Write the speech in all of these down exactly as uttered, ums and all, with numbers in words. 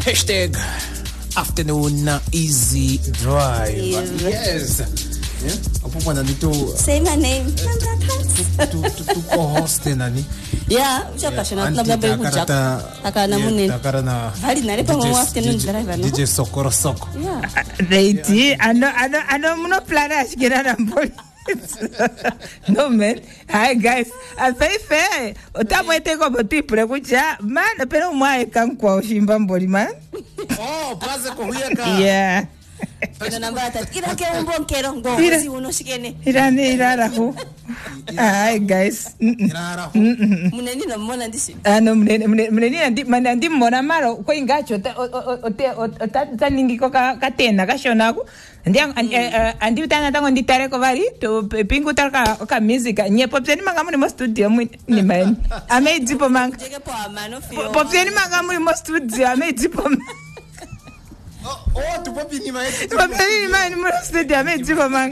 Hashtag afternoon easy drive. Yes. Yeah. Opo po nandito. Say my name. Tu tu tu co-host nani? Yeah, ushaka shona na baba kuja. Takana munin. Takarana. Hali nare pa mo afternoon drive no. D J Sokoro Soko. Yeah. Reiti, ano ano ano muno plana shikira na mboli. No man. Hi guys. Asai fe. Otamwete ko boti pre kuja. Man, pero mwa kan kwa ushimba mboli man. Oh, praze ko huyaka. Yeah. Ino nambata. Ira ke umbo kero ngo si uno shikene. Ira ne ira rahu. Hi guys. Ira rahu. Muneni no mona ndisi. Ano muneni muneni andi manandi mona maro ko ingacho o te o ta ningi ko ka katena ka shonaku. Ndi andi utana tango ndi tare ko vari to pingu tarka ka music nye popseni manga muri mo studio ni man. Ame dipo manga. Jege po amano fio. Popseni manga muri mo studio ame dipo. Oh, oh, tu papi ni mai. Tu papi ni mai ni mo studio ame dipo manga.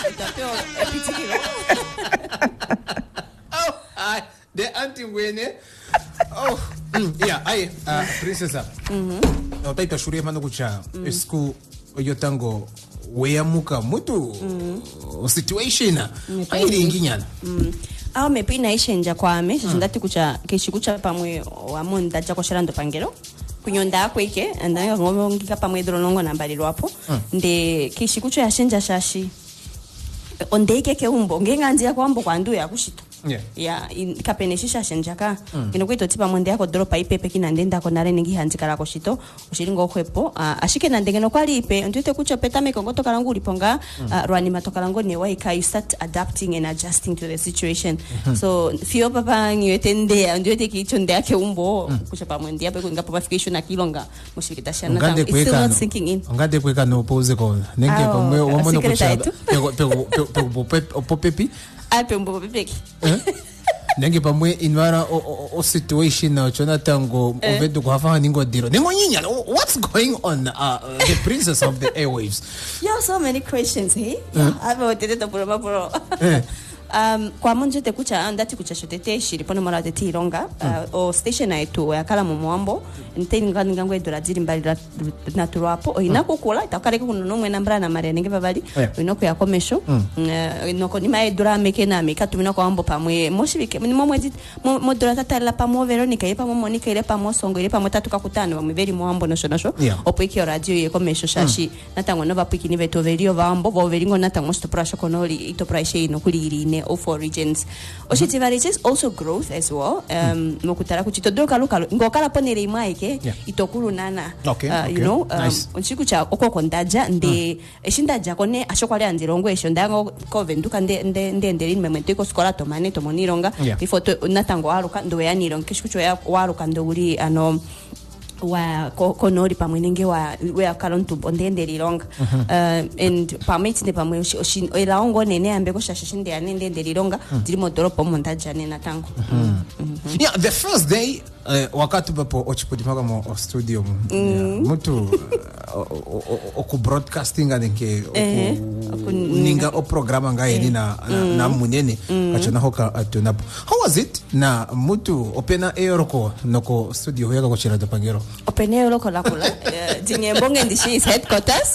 Oh, I the anti wene. Oh, yeah, ai princesa. Mhm. No taita shuri mano kucha. Esku yotango weamuka mutu o situation airi nginyana. Mhm. Aho mepina ishenja kwame ndati kucha kishikucha pamwe wamonda jako sharando pangero. Kunyonda kweke anda ngomo ngika pamwe dronongo nambaliro hapo. Nde kishikucho yashenja shashi. Ondeke ke umbo ngenganzia kwambo kwandu ya kushita. Yeah. Ya kapeneshisha shenjaka mm. Kinokwito tipa mwende yako dropa ipepe kina ndenda ko nare ningi hanzika la koshito ushiringo kwepo uh, ashike na ndengeno kwali ipe ndite kucho peta mekongo tokalangu liponga mm. uh, rwani matokalango ne waika you start adapting and adjusting to the situation mm-hmm. So fio papa nyetende ndite kicho ndya ke umbo mm. Kucho pa mwende yapo kunga papa fikisho na kilonga mushikita shana tangu it's still not sinking in ngade kweka no pose ko nenge ko mwe womono kucha pego pego pego popepi alpe umbo pepeki Nengi pamwe inwara o, o, o situation na chona tango eh. Ovedo kuhafanga ningo diro. Ningo nyinya, what's going on uh, the princess of the airwaves? Yeah, so many questions, hey? Yeah, I've already done puro mapuro. Um, kwa monje te kucha andati kucha shotete shiri pono mara te tironga uh, o station na etu ya kala momwambo nteni ngani ngangwe edola ziri mbali na turapo o inako kola itakare kuno nomwe nambra na mare nenge babali inoko ya komesho inoko ni mai dura meke na meka tumina kwa ambo pamwe moshibike ni momwe mo dura tata la pamo Veronica ile pamo Monica ile pamo Songo ile pamo tatu kakutano mu veri mwambo no shonasho opiki radio ye komesho shashi natango no bapiki ni veto verio vambo vo veringo natango sto prasho konoli ito prashe ino kuliri all four regions. Oshiti variations also growth as well. Um, mokutara kuchito doka lokalo ngokala ponere imaike itokuru nana. Okay, uh, okay. You know, um, nice. Onchikucha okoko ndaja nde eshindaja kone ashokwale anzirongo esho ndango ko venduka nde nde nde nderi memento ko skola to mane to monironga before to natango aruka ndo yaniro kishikucho ya waruka ndo uri ano wa konori pamwe nenge wa we akarontu bondende lironga uh, and pamiti ne pamwe oshin elaongo nene ambe ko shashishinde ya nende lironga dirimo doropo montaja nena tango. Yeah, the first day uh, wakati bapo ochipodimaga mo studio mutu oku broadcasting aneke oku ninga o programa ngai na na munene kachona hoka atunapo. How was it na mutu opena eoroko noko studio hoyaga ko chira pangero Open eoroko la kula dinye mbonge ndishi is headquarters.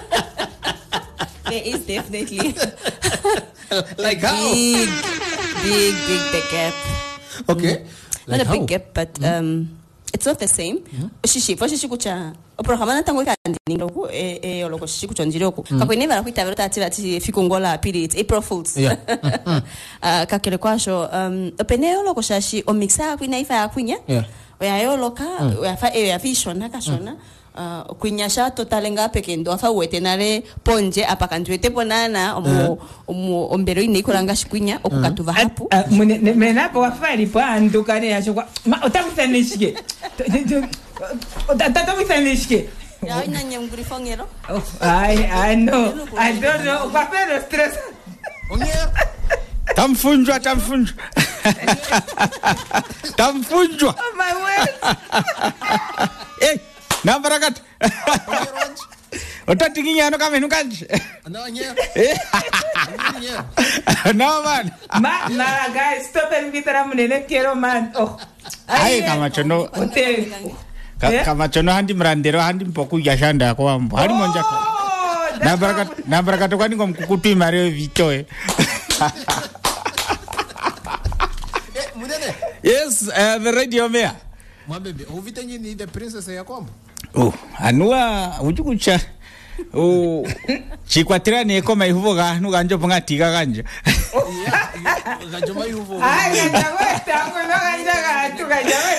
There is definitely like how big big big big gap. Okay. Mm. Like not a how? Big gap, but mm. um, it's not the same. Shishi, for shishi kucha. Oprogramma na tango kandi ningo e e oloko shishi kucha njiroko. Kako never kuita verota ati ati fikungola pili it's April Fools. Yeah. Ah kakele kwasho um opene oloko shashi o mixa kwina ifa akunya. Yeah. Oya yoloka oya fa e ya vision nakashona. Uh, kunyasha totalenga pekendo afa wetenare ponje apakanjwete ponana omo omo ombero inikolanga shikunya okukatuva hapo menapo wafari po andukane yashokwa otakusanishike otakusanishike ya ina nyamguri fongero I I know I don't know kwa pero stress onya tamfunjwa tamfunjwa tamfunjwa oh my word eh Nambarakat. Otatinginya no kame nukanje. No nya. No man. Ma na guys stop el vitara munene quiero man. Oh. Ay kama chono. Hotel. kama chono handi mrandero handi mpoku yashanda kwa ambo hali monja na baraka na baraka to kwani ngomkukutu imare vitoe Munene. Yes, uh, the radio mayor. Mwabebe, uvita nyini the princess ya kwambo? Oh, anua ujukucha. Oh, chikwatira ne koma ihuvoga nuganjo pangatiga ganja. Yeah, gajoma ihuvo. Ai, gajaweta, ngono ganjaga tugajawe.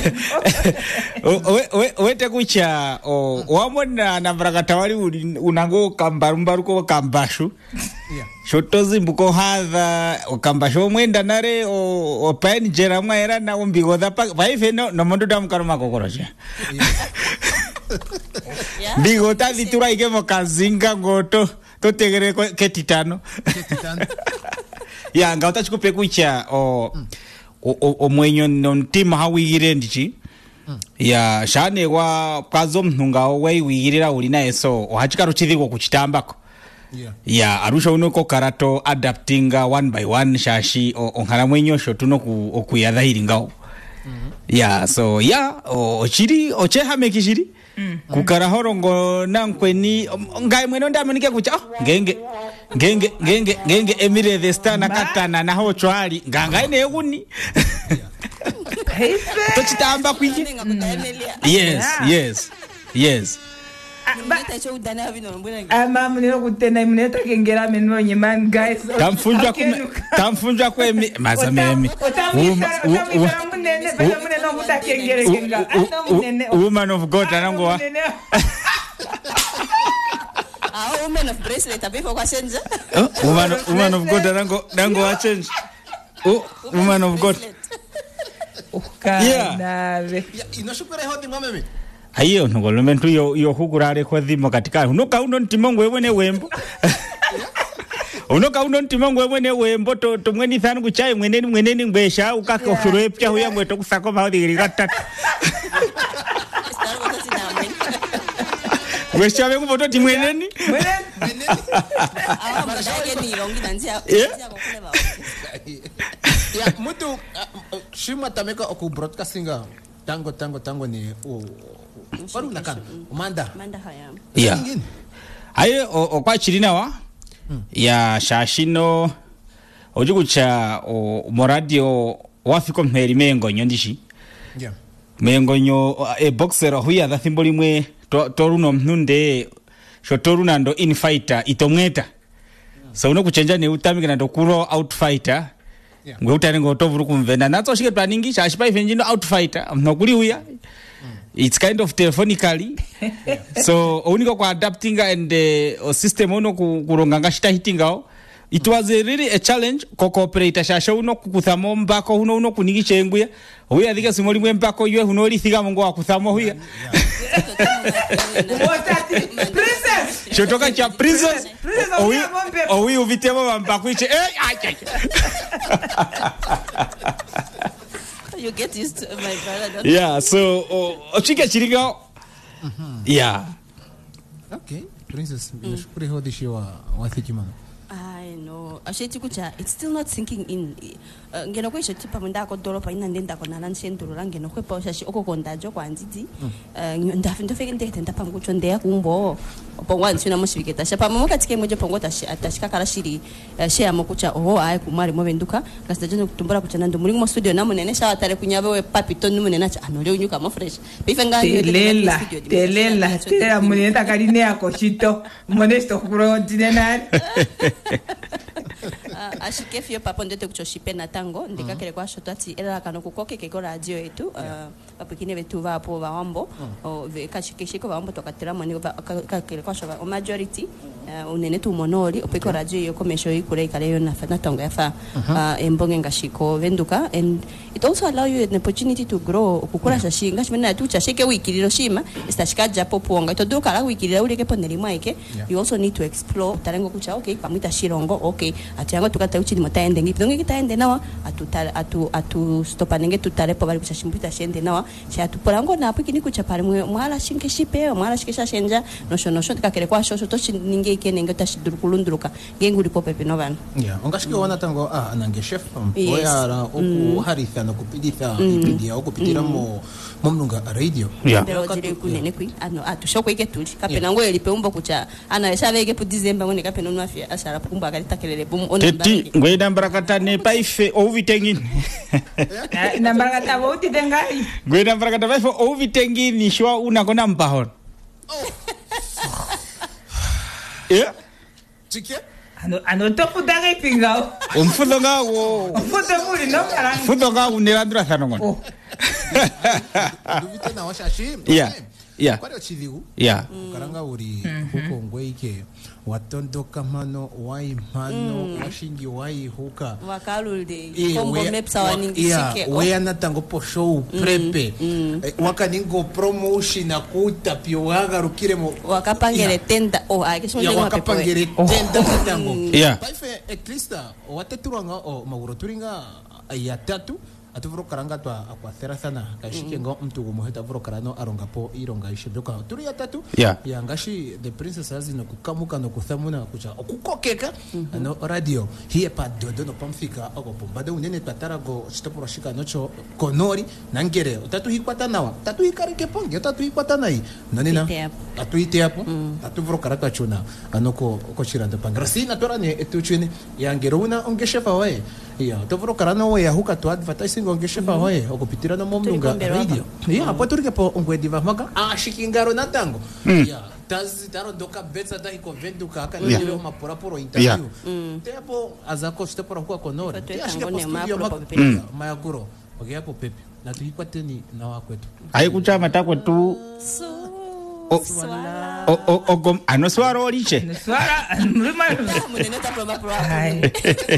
We we we te kucha o wamona na barakatawali unango kambarumbaru ko kambashu. Yeah. Shotozi mbuko hadha okambasho mwenda nare o open jera mwaera na umbigo da pa vaife no no mondo dam karma kokoroja. Bigo ta vitura ike mokazinga ngoto to tegere ketitano. Ketitano. Ya ngauta chikupe kucha o o o mwenyo non team hawigire ndichi. Ya shane wa kazo mnunga we wigirira ulina eso ohachikaro chithiko kuchitambako. Yeah. Yeah, arusha unoko karato adaptinga one by one shashi o onkala mwenyo shotuno ku okuyadhairi ngao. Mm-hmm. Yeah, so yeah, o chiri o cheha mekishiri. Mm. Kukara horongo nankweni ngai mweno ndamunike kucha oh, ngenge ngenge ngenge ngenge Emire the Star nakatana na ho chwali nganga ine eguni. Tochitamba kwije. Yes, yes. Yes. Ama mneno kutena mneta kengera meno nyeman guys. Tamfunjwa ku tamfunjwa ku mazamemi. Woman of God anangwa. Ah, woman of bracelet abefo kwa change. Woman woman of God anango nango wa change. Oh, woman of God. Yeah. Inashukura hodi ngomeme. Ayo ngolomentu yo yo hugurare kwa dhimo katika unoka uno ntimongo wewe ne wembo unoka uno ntimongo wewe ne wembo to to mweni thanu kuchai mweneni mweneni ngbesha ukaka ushuro pya huya mweto kusako maudi gatatu wesha wengu boto ti mweneni mweneni awa mashake ni longi danzia danzia kokule ba ya mtu shima tameka oku broadcastinga tango tango tango ni o Paru nakan, Manda. Manda haya. Yeah. Aye o kwa chirina wa. Mm. Ya shashino ojugucha o moradio wafiko mheri mengo nyondishi. Yeah. Mengo nyo e boxer huya da thimboli mwe to, toruno mnunde shotoruna ndo in fighter itomweta. Yeah. So uno kuchenja ne utamika na dokuro out fighter. Yeah. Ngwe utane ngotovuru kumvenda natso shike twaningi shashipa ifenjino out fighter mnokuli huya. It's kind of telephonically. So oniko kwa adapting and uh, system uno kuronga ngashita hitingao. It was a really a challenge ko cooperator shasha uno kukuthamo mbako uno uno kuningisha enguya. Huya thika simoli mwe mbako yue uno li thika mungo wa kuthamo huya. Princess. Shotoka cha princess. Owi owi uvitemo mbako iche. Eh you get used to my brother. Yeah, so o chika chiriga. Mhm. Yeah. Okay, princess, nashukuru hodi shiwa wathikima. I know. Asheti kucha, it's still not sinking in. Uh, ngeno kwe shoti pa munda ko dolo pa inande ndako nanan senturu range no kwe pa shashi oko konda jo kwa ndidi. Uh, ndafi ndo feke ndeke tenda pa mkucho ndea kumbo. Opo wansi na mosibiketa. Shapa mama katike moja pongo tashi atashika kala shiri share mokucha oho ai kumari mo benduka. Kasita jono kutumbura kucha nando muri mo studio na munene sha atare kunyabe we papito nu munene cha anole unyuka mo fresh. Bifenga telela telela tera munene takarine akoshito monesto kuro dinenari. Uh, ashike fio papa ndete kuchoshipe na tango ndika kile kwa shotati era kano kukoke keko radio yetu uh, papikine betu va po va wambo o ve kashikeshiko va wambo tokatira mani ka kile kwa shova o majority uh, unene tu monori opeko radio yo komesho ikure ikale yo na fana tango ya fa uh, embonge ngashiko venduka and it also allow you an opportunity to grow kukura shashi ngashimena tu chashike wikiriro shima istashika japo puonga to duka la wikiriro ule kepo nelima ike you also need to explore tarengo kucha okay pamita shirongo okay atiango tukata uchini mutaende ngipi donge kitaende nawa atu atu atu stopanenge tutare po bali kushashimbuta shende nawa cha tuporango na apiki ni kucha pale mwala shinke shipe mwala shikisha shenja no shono shot kakere kwa shosho to ninge nge ikene nge tashiduru kulunduruka nge nguri pope pino vano yeah ongashike wana tango ah nange chef Yes. oyara oku haritha no kupiditha ipidia okupitira mo momnunga radio Yeah. pero dire kunene kui ano atushoko ike tuli kapena ngo elipe umbo kucha ana shaveke pu December ngone kapena unwafia ashara kumba akalitakelele bum teti ngwenda mbarakatane paife ovitengini nambarakata vouti tengai ngwenda mbarakata paife ovitengini shwa unakona mpahon yeah chike ano ano topu dagai pingao umfudo ngawo futo muri no karang fudo ngawo nilandura thanongon oh duvite na washashi yeah yeah kwa chivigu yeah karanga uri huko ngweike watondoka mano wai mano washingi wai huka wakalulde Eh, kombo wea- mepsa wa- waningishike yeah, wea natango po show prepe Eh, wakaningo promotion akutapio wagarukire mo wakapangere Yeah. tenda oh akisho ya ndio wakapangere tenda natango Yeah. paife eklista wateturanga o maguro turinga ya tatu atuvuro karanga twa akwathera sana kashike ngo mtu gumuheta vuro karano arongapo ironga ishebyoka turi ya tatu Yeah. ya ngashi the princess has no kukamuka no kuthamuna kucha okukokeka no radio hiye pa dodo no pamfika ako pombade unene tatara go chitoporo shika nocho konori nangere tatu hikwata nawa tatu hikarike ponge tatu hikwata nai nonina Ite hapo. tatu ite hapo tatu vuro karata chuna anoko ko chirando pangra sina torane etuchine ya ngero una ongeshefa wae ya tovuro karano we ya huka to advertising ongeshefa wae okupitira no momnunga Turi radio ya hapo turike po ongwediva maka ashikingaro natango ya tazi taro doka betsa da iko venduka aka Yeah. ndio mapora poro interview Yeah. tepo azako stepora kwa konori Watu te wetu ashike po ngone studio mapro maka pepe. mayakuro ogeapo pepe na tuikwateni na wakwetu aikuchama takwe tu O- o- o- ogom anoswara oliche swara mrima munene tapro mapro ai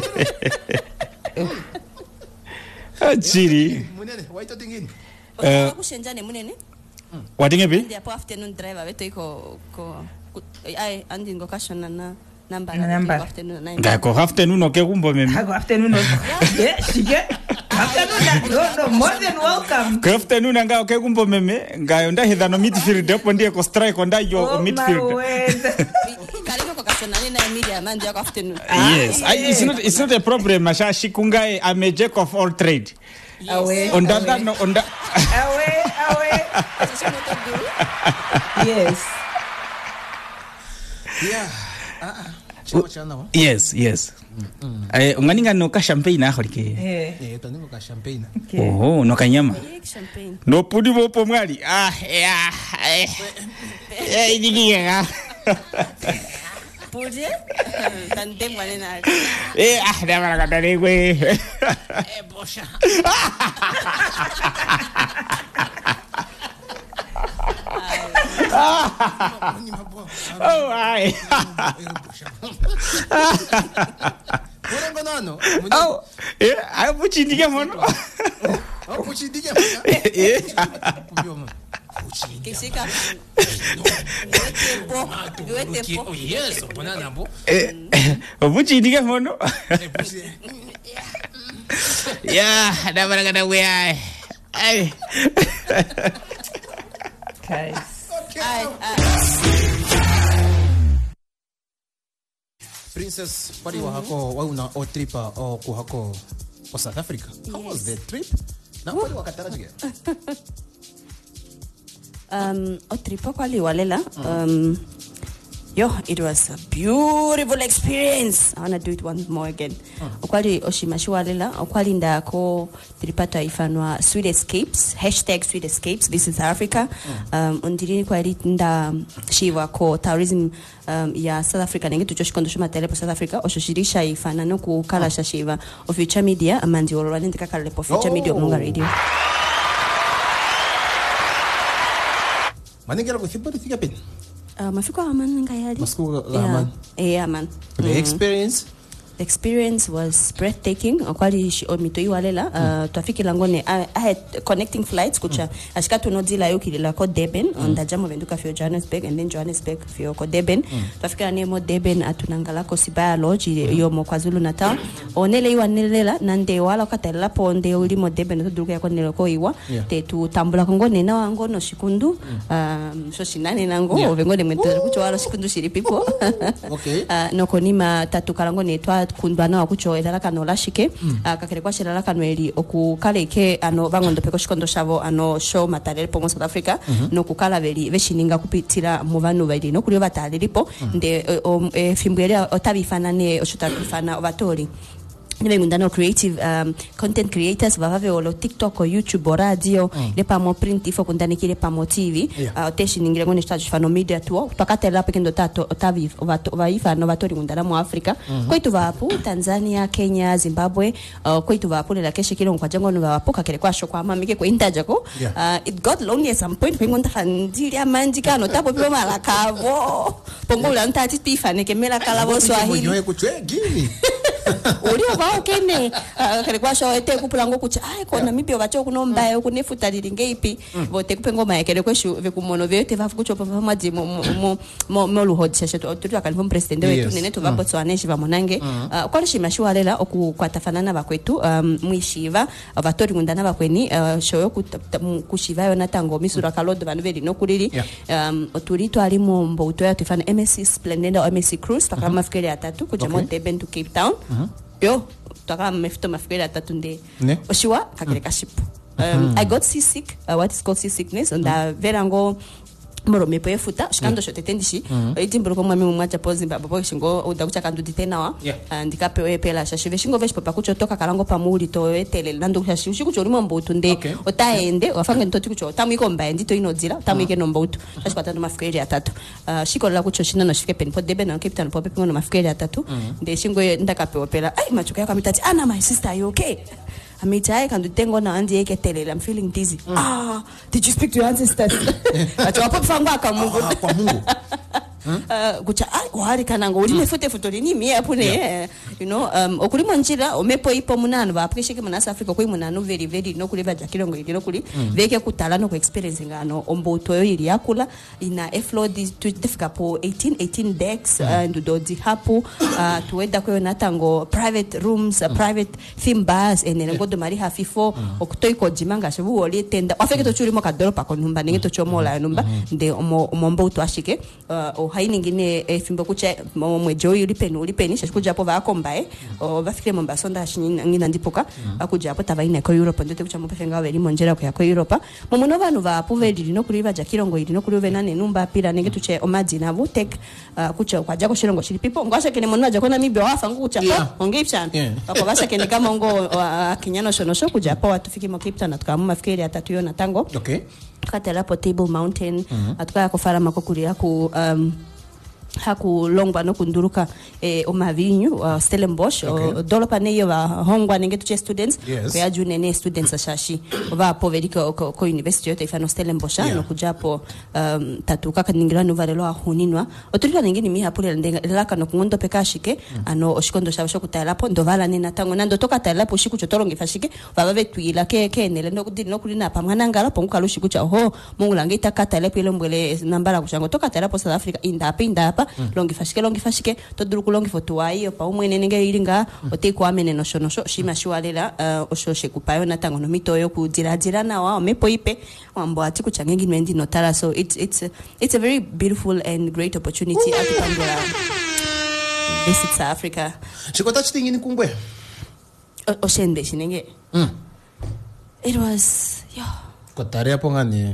achiri munene waito tingini eh kushenjane munene watingepi ndi apo afternoon driver beto iko ko ku- ai andi ngo kashona na number Na number. afternoon na ngako afternoon okekumbo meme hago afternoon yeah shige afternoon no no more than welcome ko afternoon anga okekumbo meme ngayo ndahitha no midfield hapo ndiye ko strike onda yo oh my midfield word kaliko ko kashona ni na media man ndio afternoon yes I, it's not it's not a problem asha shikungae I'm a jack of all trade away onda no onda away away yes yeah ah ah chama chana wa yes yes eh unganinga no ka champagne ahorike eh eh taningo ka champagne oh no kanyama champagne no pudi bopo mwali ah yeah eh eh idigiga puje tande mwane na eh ah dama katare kwe eh bosha oh ai Murengo nano oh eh ai puchindiga mono oh puchindiga eh kishika wetepo wetepo oh yes bona nambo eh puchindiga mono ya dama kata kwe ai ai guys ai Princess pari wa hako wa una o tripa o ku hako o South Africa how was the trip na pari wa katarajiga um otripo kwali walela um yo it was a beautiful experience. I want to do it once more again. Okwali oshimashiwalela okwali ndako tilipata ifanwa Sweet Escapes hashtag Sweet Escapes this is Africa um undirini kwali nda shiva ko tourism um ya South Africa nenge tuchoshikondo shoma telepo South Africa oshishirisha ifana no ku kala shiva of future media amandi olwali ndika kala po future media munga radio. maningela ko thibari thika pen Uh, mafiko aman ngayali Masiku aman. eh aman the experience the experience was breathtaking. Okwali omito iwalela uh, twafiki langone I, I had connecting flights kucha mm. ashika tunodila yoki la ko Durban mm. on the jamo venduka fio Johannesburg and then Johannesburg fio ko Durban mm. twafika nemo Durban atunangala ko Sibaya Lodge yo mo KwaZulu Natal onele iwanelela nande wala katela ponde ulimo Durban tuduka ko nelo ko iwa yeah. te tu tambula ngone na wango no shikundu mm. um so shinane nango yeah. ovengone mento kucho wala shikundu shiri people okay uh, no konima tatu kalango netwa kundwana wakucho edala kano lashike mm. uh, kakere kwa shirala kano eli okukaleke ano bangondo peko shikondo shavo ano show matarele po South Africa mm-hmm. no kukala veli veshininga kupitira muvanu veli no kulio batalelipo mm. nde o, e, fimbwele otabifanane oshutabifana ovatori nime ngundano creative um, content creators vavave olo TikTok o YouTube o radio mm. le pamo print ifo kundani kile pamo T V yeah. uh, teshi ningire ngone stage fano media tuo twakatela pekendo tato otavi ovaifa no vatori ngundana mu Africa mm-hmm. kwetu vapu Tanzania Kenya Zimbabwe uh, kwetu vapu le lakeshe kile kwa jango no vapu kakele kwa show kwa mamike ko intajako yeah. uh, it got lonely at some point pengonda khandili amanjika no tapo pyo malakavo pongola ntati tifane kemela kalavo swahili mwenye kutwe gini ulio bao kene kale kwa show ete kupulango kucha ai kona mipyo bacho kunomba yo kunefuta lilinge ipi vote kupengo maekele kweshu vekumono vyote vafu kucho papa maji mo mo mo mo luhodisha shetu tutu akalifom president wetu nene tu vapo tsoaneshi vamonange kwa shimashwa lela okukatafanana bakwetu mwishiva vatori ngundana bakweni show kushiva yo natango misura kalodo banu beli no kulili otulito alimo mbo utoya tifana M S C Splendid M S C Cruise takama fikele atatu kuja mo Durban to Cape Town yo toka mefito mafikiri atatu nde oshiwa kakeleka shipu um, I got seasick uh, what is called seasickness and mm. verango moro mepo efuta shikando shote tendishi ijimburo kwa mwami mwacha pozi babo shingo udakucha kandu ditenawa ndikapewe pela shashive shingo vesh papa kucho toka kalango pamuli to etele nando shashi kucho limo mbutu nde otaende wafanga ntoti kucho tamu iko mbaye ndito inozira tamu ike no mbutu shashi kwa tando mafikiri atatu shiko la kucho shina no shike pen po Durban na Cape Town po pepe no mafikiri atatu nde shingo ndakapewe pela ai machuka yako mitati ana my sister are you okay Amitai kandu tengo na andi yeke tele I'm feeling dizzy mm. ah did you speak to your ancestors acho hapo fangwa kwa Mungu ah, kwa Mungu uh kucha ai wali kanango ulime fote fotori ni mie apune yeah. you know um okulimo njira omepo ipo munano ba appreciate manasa Africa ko munano very very no kuli baja kilongo ili no kuli mm. veke kutala no ko experience ngano ombo toyo ili yakula ina efload to defika po eighteen eighteen decks mm. uh, ndudo di hapo uh, tuweda ko natango private rooms uh, mm. private theme bars enele ngodo mari hafifo mm. okutoi ko jimanga shabu oli tenda afeke to churi mo kadoro pa ko numba ninge to chomola numba nde omo ombo to ashike uh, haini ngine e, fimbo kucha mwejo ulipeni ulipeni shashikuja hapo vakombae o vafikire momba sonda shinina ngina ndipoka akuja hapo tavaina ko Europe ndete kucha mupefenga weli monjera ko ko Europe momuno vanhu vapo veli no kuliva ja kilongo ili no kulive nane numba pira nenge tuche omaji na vutek uh, kucha kwa jako shilongo shili people ngwasha kene monwa jako na mibyo wafa ngucha yeah. onge chana yeah. kwa basha kene kama ngo uh, kinyano shono sho kuja hapo atufiki mo Cape Town tukamuma fikiri atatu yo na tango okay tukatela po Table Mountain mm-hmm. atukaya kufara makokulia ku um, haku longwa no kunduruka eh, omavinyu uh, Stellenbosch okay. o dolopa neyo va hongwa nenge tuche students yes. kwa june ne students ashashi va poverika ko, ko university yote ifano Stellenbosch yeah. no kujapo um, tatu kaka ningira no valelo ahuninwa otulika ningini mi hapule ndenga laka no kungondo pekashike mm. ano oshikondo shabasho kutalapo ndovala nina tango nando toka talapo shiku chotoronge fashike va ve tuila ke ke nele no kudini no kulina pamwana ngala ponguka lo shiku cha ho mungu langita kata lepo ile mbele nambala kushango toka talapo South Africa inda pinda Mm. longi fashike longi fashike to duru longi fotuai pa umwene nenge iringa mm. ote kwa amene no shono sho shima shwalela uh, oshoshe kupayo na tango no mitoyo kujira jira na wa mepo ipe wambo ati kuchangengi nwendi notara so it's it's a, it's a very beautiful and great opportunity atupambula visit South Africa chikota chitingi ni kungwe oshende shinenge mm. it was yo kotare hapo ngani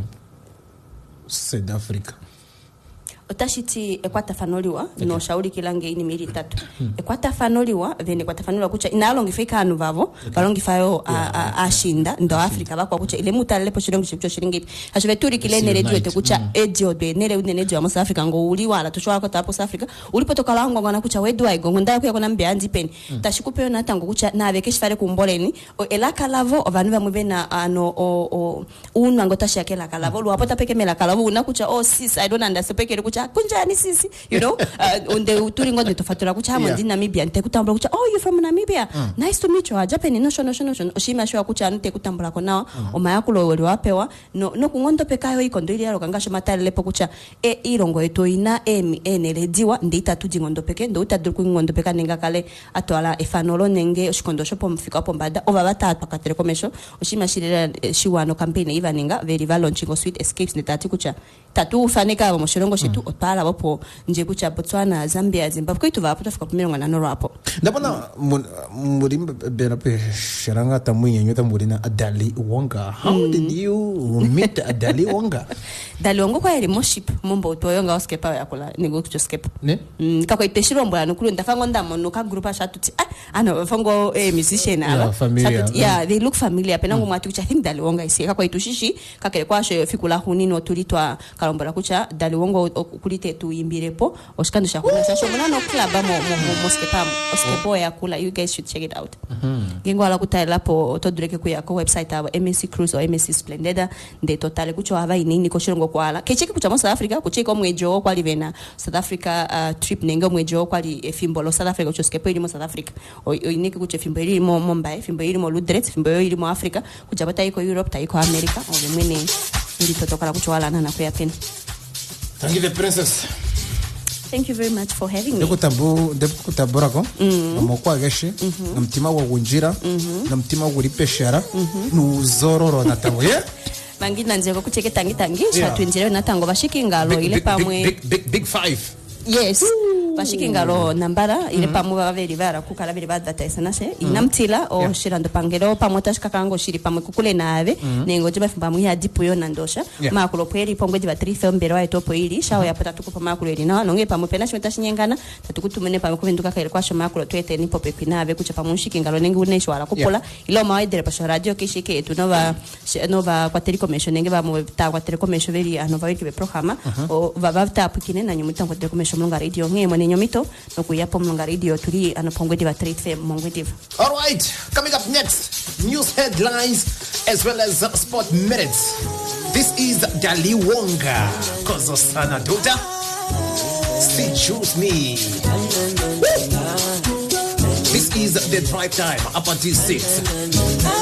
South Africa otashiti ekwata fanoliwa okay. no shauri kilange ini mili tatu hmm. ekwata fanoliwa vene ekwata fanoliwa kucha inalongi fika anu vavo okay. balongi fayo yeah, ashinda yeah. ndo Afrika bako kucha ile muta lepo shilingi chicho shilingi hashive turi kile nere dio te kucha mm. edio de nere unene dio mo South Africa ngo uliwa la tushwa ko tapo South Africa ulipotoka lango ngana kucha wedwa igongo ndaya kuya kona mbianzi peni mm. tashikupe na tango kucha na vekeshi fare kumboleni o elaka lavo ovanu va muvena ano o o unu ngota shakela kalavo luapota peke mela kalavo una kucha oh sis I don't understand peke kucha kucha kunjani sisi you know uh, unde tulingo nditofatura kucha hamo ndi Namibia nte kutambula kucha oh you from Namibia mm. nice to meet you Japan no shono shono shono oshima shwa kucha nte kutambula ko nawo mm. omayakulo wali wapewa no no kungondo pekayo ikondo ili yaro kangasho matale lepo kucha e irongo eto ina emi enelediwa ndita tudingondo peke ndo utadul kungondo peka nenga kale atwala efanolo nenge oshikondo shopo mfika hapo mbada ova batatu pakatele komesho oshima shirira shiwano campaign iva ninga very va launching sweet escapes nditati kucha tatu ufaneka abo mushirongo shitu mm. otala bapo nje kucha Botswana Zambia Zimbabwe kwitu vapo tafika kumirongo na noro hapo ndabona muri berape sharanga tamuye nyota murina Dali Wonga how mm. did you meet Dali Wonga Dali Wonga kwa eri moship mumbo toyonga oskepa yakula ningo kucho skep ne mm, kako iteshirombo anukulu ndafango ndamo no ka group shatuti ah ano fango eh musician ala yeah, familiar shatuti, yeah they look familiar penango mm. mwati kucha think Dali Wonga isi kako itushishi kakele kwasho fikula hunino tulitwa kalombola kucha Dali Wonga okulite tuimbirepo oskando shakuna sasho mwana club mo mo moskepa oskepo yakula you guys should check it out mhm ngengo ala kutaila po todureke ku yako website aba M S C Cruise or M S C Splendida nde totale kucho ava inini ko shirongo kwala kecheke kucha mo South Africa kucheka mwejo kwali vena South Africa uh, trip nenga mwejo kwali efimbolo South Africa kucho skepo ili mo South Africa o inike kucho fimbo ili mo Mumbai fimbo ili mo Ludret fimbo ili mo Africa kuja bata iko Europe ta iko America o mwene ndi totokala kucho wala na kuya pena. Thank you the princess. Thank you very much for having me. Ndeko tabu ndeko kutabora ko namokwa geshe namtima wa gunjira namtima wa ripeshara nuzororo natango ye mangina nzeko kucheke tangi tangi shatu njero natango bashiki ngalo ile pamwe big big big five yes bashiki ngalo nambara ile pamwe baveri bara kukala biri badata esanase inamtila o shirando pangero pamwe tashika kango shiri pamwe kukule nave nengo jiba pamwe ya dipu yo nandosha makulo pweri pongwe jiba three film bero aito poili shawo ya pata tuko pamakulo eri na nonge pamwe pena shimeta shinyengana tatukutumene pamwe kuvinduka kaile kwa shomakulo twete ni pope pinave kucha pamwe shiki ngalo nengi unesho ala kupola ilo mawaidere pa radio kishike tunova nova kwa telecommission nenge ba mu ta kwa telecommission veri anova wiki be programa o baba ta pukine na nyumuta kwa telecommission mlonga radio nge nyomito nokuyapo mlonga radio turi anopongwe diva trade fair mongwe diva. All right, coming up next, news headlines as well as uh, sport minutes. This is Dali Wonga Kozo Sana Duda. See choose me. Woo! This is the drive time up until six.